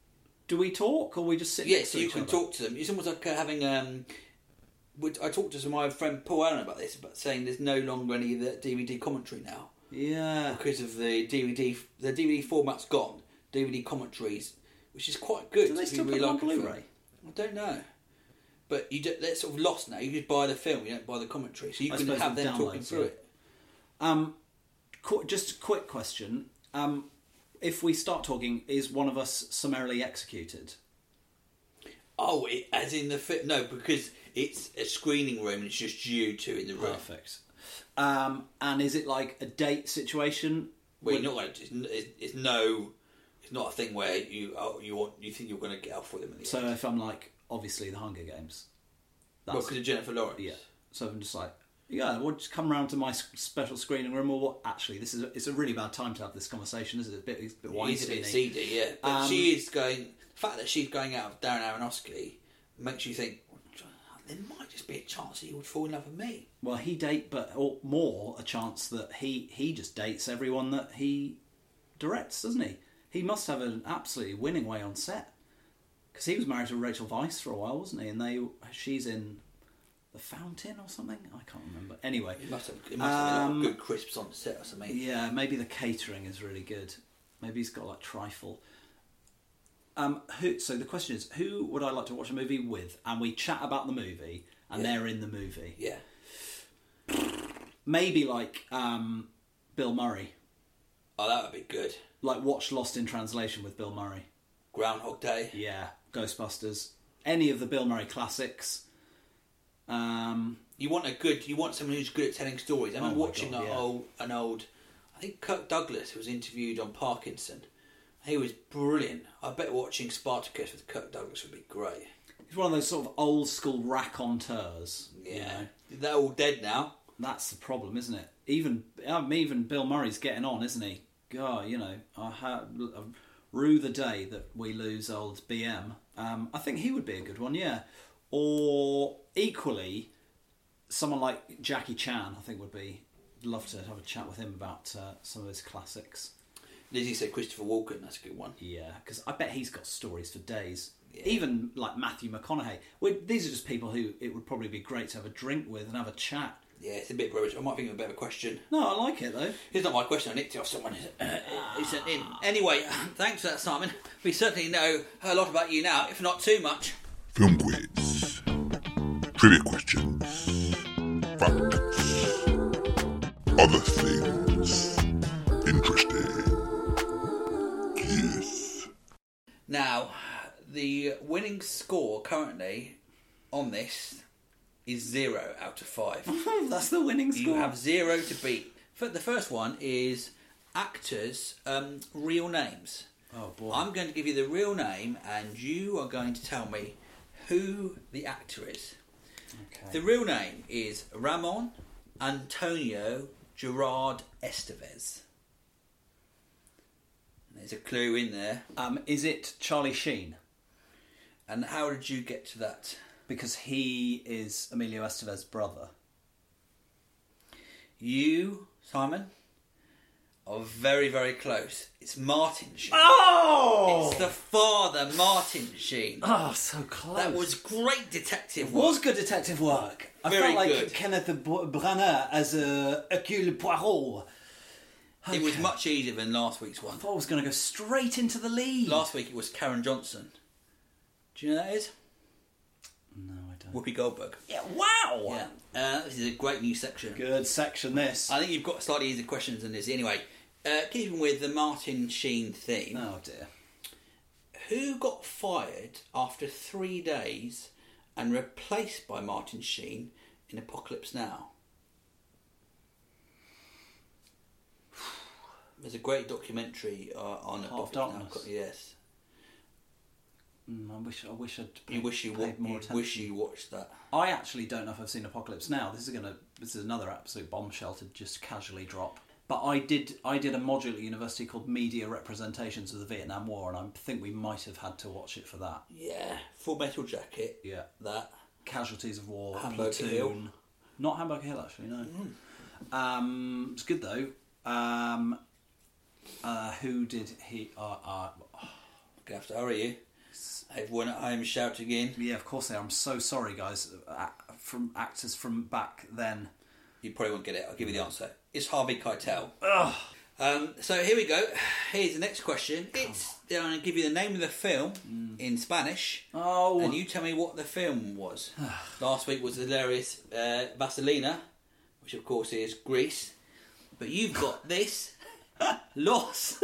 do we talk or we just sit? Yes, next to you each can other? talk to them. It's almost like uh, having. Um, would- I talked to my friend Paul Allen about this, about saying there's no longer any of the D V D commentary now Yeah. because of the D V D. The D V D format's gone. D V D commentaries, which is quite good. Do they if still you put really them on like a film. Blu-ray? I don't know, but you do, they're sort of lost now. You just buy the film, you don't buy the commentary, so you I can suppose have with them talking downloads, through yeah. it. Um, qu- just a quick question. Um, if we start talking, is one of us summarily executed? Oh, it, as in the fit? No, because it's a screening room and it's just you two in the room. Perfect. Um, and is it like a date situation? Well, you're not like it's, it's, it's no, it's not a thing where you oh, you want you think you're going to get off with them. At the So end. if I'm like, obviously, the Hunger Games. Well, because of Jennifer Lawrence. Yeah. So I'm just like, yeah, we'll just come round to my s- special screening room. Or what? Actually, this is a, it's a really bad time to have this conversation, isn't it? It's a bit, it's a bit He's a bit Weinstein-y. seedy, yeah. But Um, she is going. The fact that she's going out with Darren Aronofsky makes you think there might just be a chance that he would fall in love with me. Well, he date, but or more a chance that he he just dates everyone that he directs, doesn't he? He must have an absolutely winning way on set because he was married to Rachel Weisz for a while, wasn't he? And they she's in The Fountain or something. I can't remember. Anyway, He must have, he must have a lot Um, of good crisps on the set or something. yeah, maybe the catering is really good. Maybe he's got like trifle. Um, who? So the question is, who would I like to watch a movie with? And we chat about the movie, and Yeah. they're in the movie. Yeah. Maybe like um, Bill Murray. Oh, that would be good. Like watch Lost in Translation with Bill Murray. Groundhog Day. Yeah, Ghostbusters. Any of the Bill Murray classics. Um, You want a good. You want someone who's good at telling stories. I Oh remember my watching God, an yeah. old, an old. I think Kirk Douglas was interviewed on Parkinson. He was brilliant. I bet watching Spartacus with Kirk Douglas would be great. he's one of those sort of old school raconteurs. Yeah, You know? they're all dead now. That's the problem, isn't it? Even um, even Bill Murray's getting on, isn't he? God, you know, I ha- uh, rue the day that we lose old B M. Um, I think he would be a good one, yeah. Or equally, someone like Jackie Chan, I think would be. Love to have a chat with him about uh, some of his classics. Lizzie said Christopher Walken. That's a good one. Yeah, because I bet he's got stories for days. Yeah. Even like Matthew McConaughey. We, these are just people who it would probably be great to have a drink with and have a chat. Yeah, it's a bit rubbish. I might think of a better question. No, I like it though. It's not my question. I nicked it off someone who sent in. Anyway, thanks for that, Simon. We certainly know a lot about you now, if not too much. Film quiz. Trivia questions. Facts. Other things. Interesting. Yes. Now, the winning score currently on this is zero out of five. That's the winning score. You have zero to beat. F- The first one is actors' um, real names. Oh boy. I'm going to give you the real name, and you are going to tell me who the actor is. Okay. The real name is Ramon Antonio Gerard Estevez. There's a clue in there. Um, is it Charlie Sheen? And how did you get to that? Because he is Emilio Estevez's brother. You, Simon, are very, very close. It's Martin Sheen. Oh! It's the father, Martin Sheen. Oh, so close. That was great detective It work. was good detective work. I Very felt like good. Kenneth Branagh as a Hercule Poirot. It was Okay. much easier than last week's I one. thought I was going to go straight into the lead. Last week it was Karen Johnson. Do you know who that is? No, I don't. Whoopi Goldberg. Yeah, wow! Yeah. Uh, this is a great new section. Good section, this. I think you've got slightly easier questions than this. Anyway, uh, keeping with the Martin Sheen theme, Oh, dear. who got fired after three days and replaced by Martin Sheen in Apocalypse Now? There's a great documentary uh, on Heart of Apocalypse Darkness. Now. Yes. Mm, I wish I wish I'd You wish you, wa- paid more you attention. wish you watched that. I actually don't know if I've seen Apocalypse Now. This is gonna this is another absolute bombshell to just casually drop. But I did I did a module at university called Media Representations of the Vietnam War, and I think we might have had to watch it for that. Yeah, Full Metal Jacket. Yeah. That. Casualties of War, Hamburger Platoon. Hill. Not Hamburger Hill, actually, no. Um, it's good though. Um, uh, who did he? Uh, uh, Gonna have to hurry you. Everyone at home shouting in. Yeah, of course they are. I'm so sorry, guys. Uh, from actors from back then. You probably won't get it. I'll give you the answer. It's Harvey Keitel. Ugh. Um, so here we go. Here's the next question. It's I'm going to give you the name of the film mm. in Spanish. Oh. And you tell me what the film was. Last week was the hilarious uh, Vaselina, which of course is Grease. But you've got this. Los.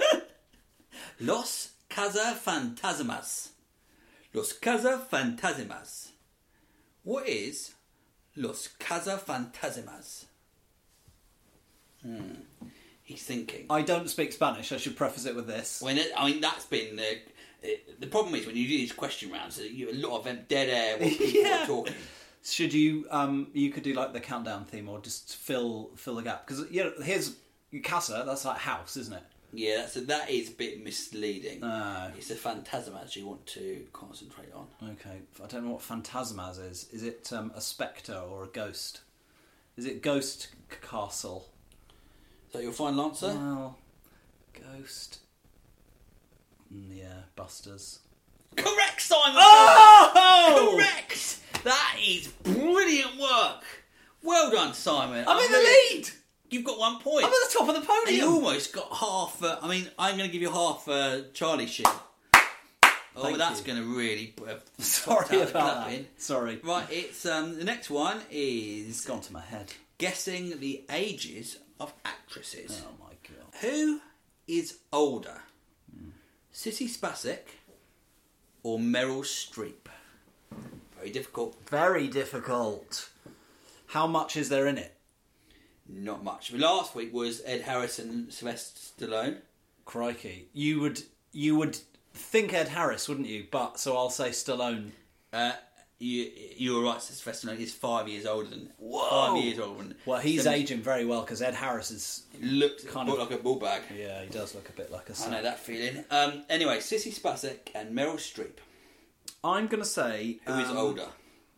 Los Cazafantasmas. Los Cazafantasmas. What is Los Cazafantasmas? Hmm. He's thinking. I don't speak Spanish. I should preface it with this. When it, I mean, that's been the the problem is when you do these question rounds, you have a lot of dead air when people yeah. are talking. Should you? Um, you could do like the countdown theme, or just fill fill the gap because you know here's casa. That's like house, isn't it? Yeah, that's a, that is a bit misleading. Uh, it's a phantasmas you want to concentrate on. Okay, I don't know what phantasmas is. Is it um, a spectre or a ghost? Is it ghost castle? Is that your final answer? Well, ghost. Mm, yeah, Busters. Correct, Simon! Oh! Correct! That is brilliant work. Well done, Simon. I'm, I'm in the really, lead. You've got one point. I'm at the top of the podium. And you almost got half. Uh, I mean, I'm going to give you half uh, Charlie shit. Oh, Thank that's you. going to really. Uh, Sorry about that. In. Sorry. Right, it's um, the next one is. It's gone to my head. Guessing the ages of actresses. Oh my god. Who is older, mm. Sissy Spacek or Meryl Streep? Very difficult. Very difficult. How much is there in it? Not much. Last week was Ed Harris and Sylvester Stallone. Crikey, you would you would think Ed Harris, wouldn't you? But so I'll say Stallone. Uh, you you were right. Sylvester Stallone is five years older than Whoa. five years older than. Well, he's seven, aging very well because Ed Harris is looks kind of of like a bull bag. Yeah, he does look a bit like a. I know that feeling. Um, anyway, Sissy Spacek and Meryl Streep. I'm gonna say who is um, older.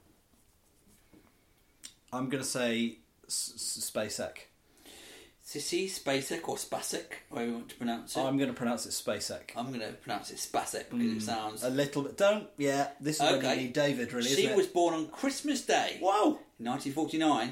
I'm gonna say S- Spacek. Sissy Spacek or Spacek, however you want to pronounce it. I'm going to pronounce it Spacek. I'm going to pronounce it Spacek because mm, it sounds a little bit. Don't. Yeah, this is okay. When you need David. Really, she isn't it? was born on Christmas Day. Whoa, nineteen forty-nine.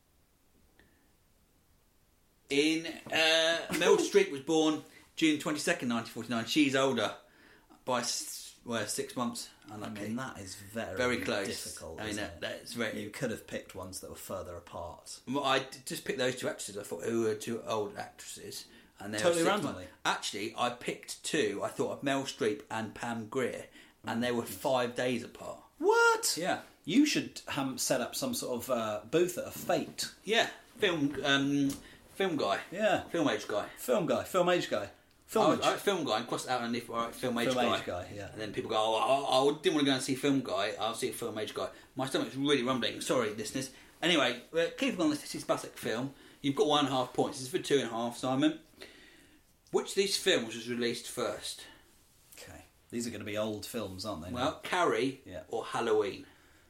In uh, Meryl Streep was born June twenty-second, nineteen forty-nine. She's older by well six months. Unlucky. I mean, that is very very close. Difficult. I mean, isn't that, it? that's very. You could have picked ones that were further apart. Well, I just picked those two actresses. I thought who were two old actresses, and they totally were randomly. Months. Actually, I picked two. I thought of Meryl Streep and Pam Grier, and they were five days apart. What? Yeah. You should um, set up some sort of uh, booth at a Fate. Yeah, film, um, film guy. Yeah, film age guy. Film guy. Film age guy. Film, I, I, film guy and cross it out and if right, film age film guy. age guy, yeah. And then people go, oh, I, I didn't want to go and see film guy. I'll see film age guy. My stomach's really rumbling. Sorry, listeners. Anyway, uh, keeping on the Sissy Spacek film, you've got one and a half points. This is for two and a half, Simon. Which of these films was released first? Okay, these are going to be old films, aren't they? Well, Carrie yeah. or Halloween.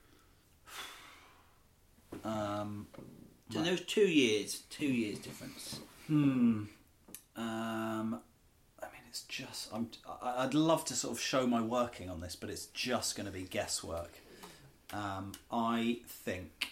Um, so there was two years, two years difference. Hmm. Um. It's just I'm. I'd love to sort of show my working on this, but it's just going to be guesswork. Um, I think.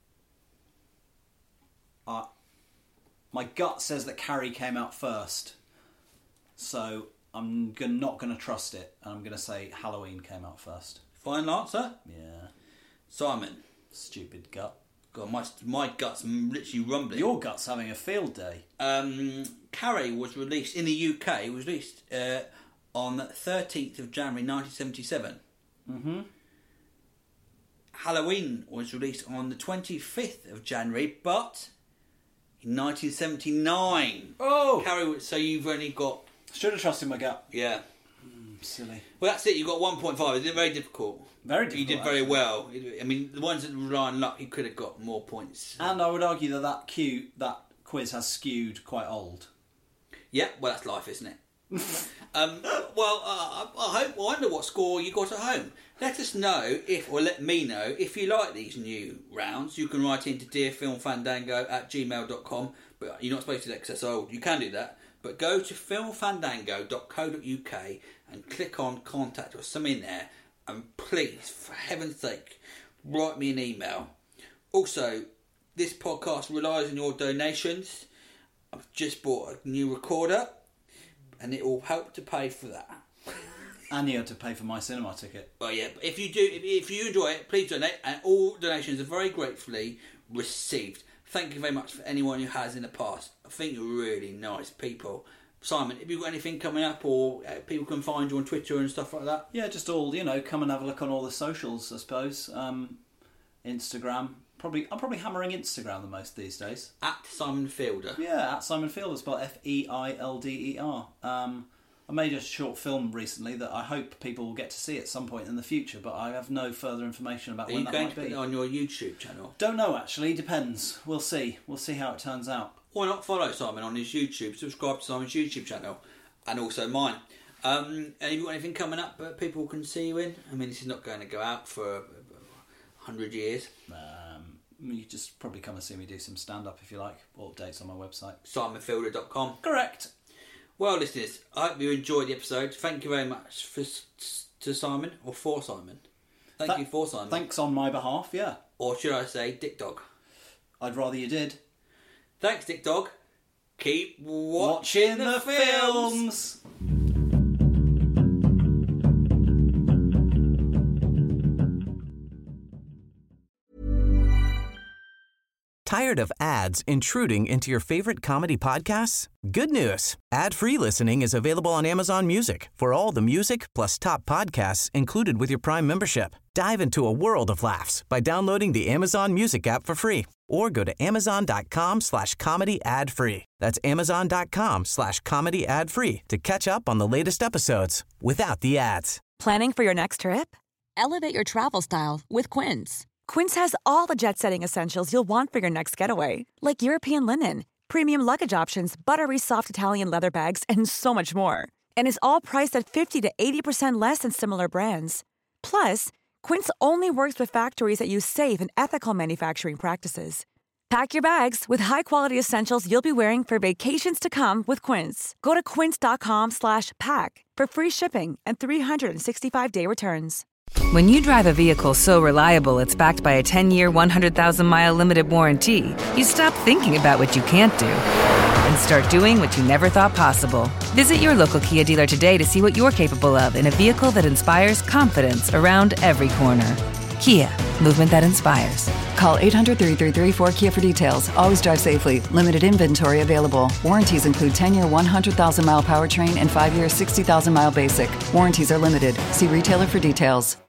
Uh, my gut says that Carrie came out first, so I'm g- not going to trust it, and I'm going to say Halloween came out first. Final answer. Yeah. Simon. Stupid gut. God, my my gut's literally rumbling. Your gut's having a field day. Um, Carrie was released in the U K. Was released uh, on thirteenth of January nineteen seventy-seven. Mm-hmm. Halloween was released on the twenty-fifth of January, but in nineteen seventy-nine. Oh, Carrie. So you've only got. Should have trusted my gut. Yeah. Mm, silly. Well, that's it. You got one point five. It's very difficult. Very difficult. You did very well. I mean, the ones that rely on luck, you could have got more points. And I would argue that that, Q, that quiz has skewed quite old. Yeah, well, that's life, isn't it? um, well, uh, I hope. I wonder what score you got at home. Let us know if, or let me know if you like these new rounds. You can write into dearfilmfandango at gmail dot com. But you're not supposed to do that because that's old. You can do that. But go to film fandango dot co dot uk and click on contact or something there, and please, for heaven's sake, write me an email. Also, this podcast relies on your donations. I've just bought a new recorder, and it will help to pay for that. And you had to pay for my cinema ticket. Well, yeah, but if you do, if, if you enjoy it, please donate, and all donations are very gratefully received. Thank you very much for anyone who has in the past. I think you're really nice people. Simon, have you got anything coming up, or uh, people can find you on Twitter and stuff like that? Yeah, just all, you know, come and have a look on all the socials, I suppose. Um, Instagram. Probably, I'm probably hammering Instagram the most these days. At Simon Fielder. Yeah, at Simon Fielder, spelled F E I L D E R. Um, I made a short film recently that I hope people will get to see at some point in the future, but I have no further information about Are when you that going might to put be. it on your YouTube channel? Don't know, actually. Depends. We'll see. We'll see how it turns out. Why not follow Simon on his YouTube? Subscribe to Simon's YouTube channel, and also mine. Um, and have you got anything coming up that people can see you in? I mean, this is not going to go out for a hundred years. Um, you just probably come and see me do some stand-up if you like. All updates on my website. simon fielder dot com. Correct. Well, listeners, I hope you enjoyed the episode. Thank you very much for, to Simon, or for Simon. Thank Th- you for Simon. Thanks on my behalf, yeah. Or should I say Dick Dog? I'd rather you did. Thanks, Dick Dog. Keep watching, Watching the, the films. films. Tired of ads intruding into your favorite comedy podcasts? Good news. Ad-free listening is available on Amazon Music for all the music plus top podcasts included with your Prime membership. Dive into a world of laughs by downloading the Amazon Music app for free or go to amazon.com slash comedy ad free. That's amazon.com slash comedy ad free to catch up on the latest episodes without the ads. Planning for your next trip? Elevate your travel style with Quince. Quince has all the jet-setting essentials you'll want for your next getaway, like European linen, premium luggage options, buttery soft Italian leather bags, and so much more. And is all priced at fifty to eighty percent less than similar brands. Plus, Quince only works with factories that use safe and ethical manufacturing practices. Pack your bags with high-quality essentials you'll be wearing for vacations to come with Quince. Go to quince.com slash pack for free shipping and three sixty-five day returns. When you drive a vehicle so reliable it's backed by a ten-year, one hundred thousand mile limited warranty, you stop thinking about what you can't do and start doing what you never thought possible. Visit your local Kia dealer today to see what you're capable of in a vehicle that inspires confidence around every corner. Kia, movement that inspires. Call eight hundred, three three three, four K I A for details. Always drive safely. Limited inventory available. Warranties include ten-year, one hundred thousand mile powertrain and five-year, sixty thousand mile basic. Warranties are limited. See retailer for details.